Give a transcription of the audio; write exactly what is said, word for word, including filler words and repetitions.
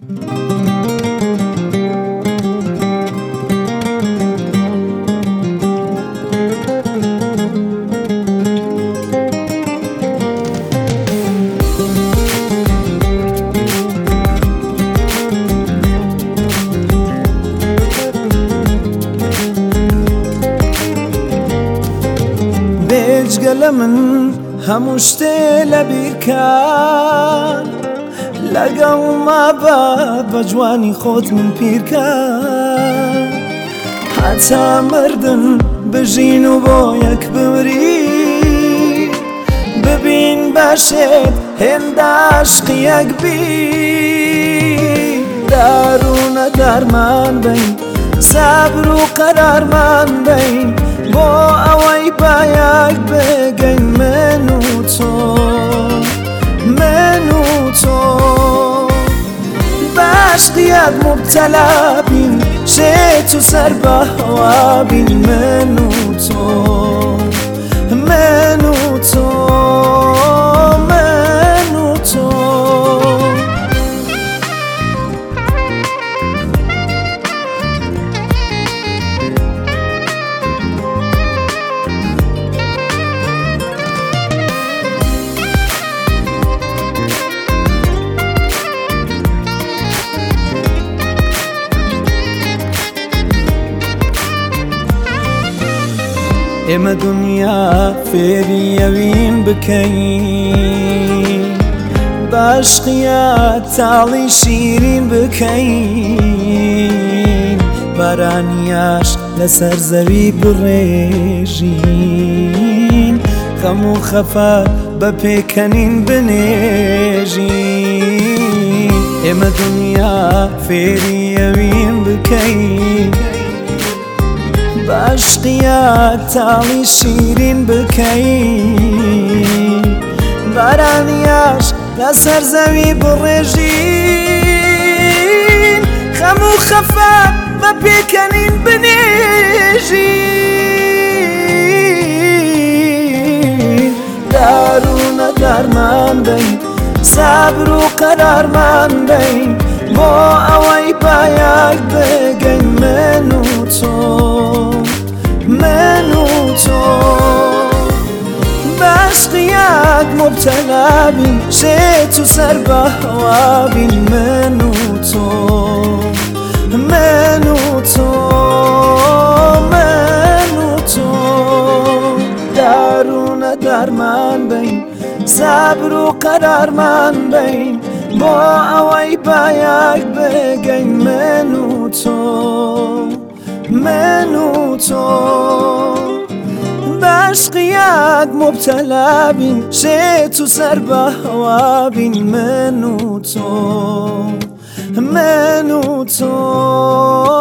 بێجگە من هەموو شتێ لە بیرکە لەگەڵ مابە بە جوانی خۆت من پیرکە هەتا مردن بژین و بۆ یەک بمری ببین باشێت هێندە عاشقی یەک بی دارونە دارمان بین سابر و قەرارمان بین بۆ ئەوەی بایەک بگەین من و تۆ من و تۆ باشقیەک مبتەلا بین شێت و سەر بە هەوا بین من و تۆ من و تۆ من و تۆ ئێمە دنیا فێری ئەوین بکەین باشقیە تاڵی شیرین بکەین بارانیاش لەسەر زەوی بڕێژین غەم و خەفەت بە پێکەنین بنێژین ئێمە دنیا فێری ئەوین بکەین باشقیە تاڵی شیرین بکەین بارانیاش لەسەر زەوی بڕێژین خەم و خەفەت بە پێکەنین بنێژین دارونە دارمان بین سابر و قەرارمان بین بۆ ئەوەی بایەک بگەین من و تۆ من و تۆ باشقیەک مبتەلا بین شێت و سەر بە هەوا بین من و تۆ من و تۆ من و تۆ دارونە دارمان بین سابر و قەرارمان بین بۆ ئەوەی بایەک بگەین من و تۆ من و تۆ باشقیەک مبتەلا بین شێت و سەر بە هەوا بین من و تۆ من و تۆ